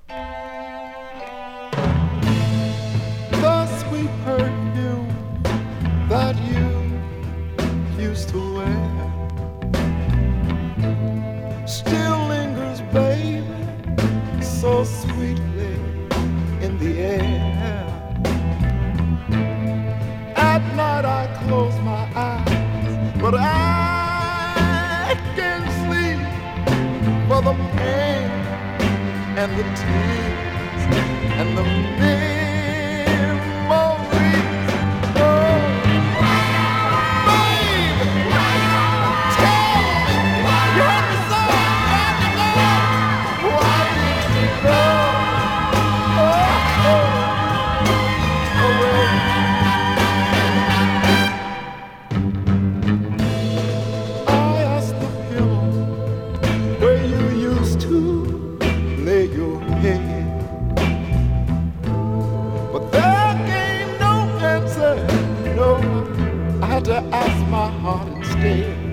The sweet perfume that you used to wear still lingers, baby, so sweetly in the air. At night I close my eyes, but I can't sleep for the pain and the tears and the memories. Oh, baby, tell me, you heard me say, why did you go? Oh, away. I asked the pillow where you used to lay your head, but there came no answer. No, I had to ask my heart instead.